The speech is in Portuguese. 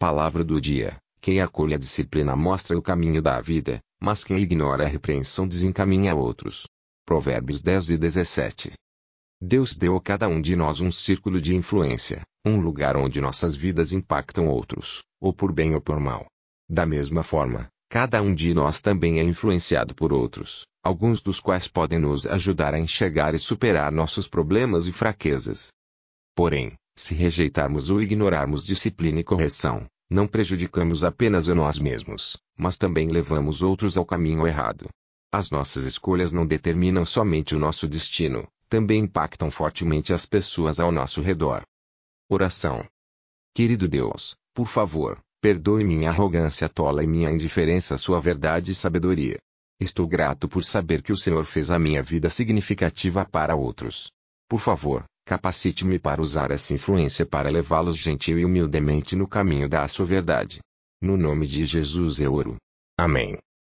Palavra do dia: quem acolhe a disciplina mostra o caminho da vida, mas quem ignora a repreensão desencaminha outros. Provérbios 10:17. Deus deu a cada um de nós um círculo de influência, um lugar onde nossas vidas impactam outros, ou por bem ou por mal. Da mesma forma, cada um de nós também é influenciado por outros, alguns dos quais podem nos ajudar a enxergar e superar nossos problemas e fraquezas. Porém, se rejeitarmos ou ignorarmos disciplina e correção, não prejudicamos apenas a nós mesmos, mas também levamos outros ao caminho errado. As nossas escolhas não determinam somente o nosso destino, também impactam fortemente as pessoas ao nosso redor. Oração. Querido Deus, por favor, perdoe minha arrogância tola e minha indiferença à sua verdade e sabedoria. Estou grato por saber que o Senhor fez a minha vida significativa para outros. Por favor, capacite-me para usar essa influência para levá-los gentil e humildemente no caminho da sua verdade. No nome de Jesus eu oro. Amém.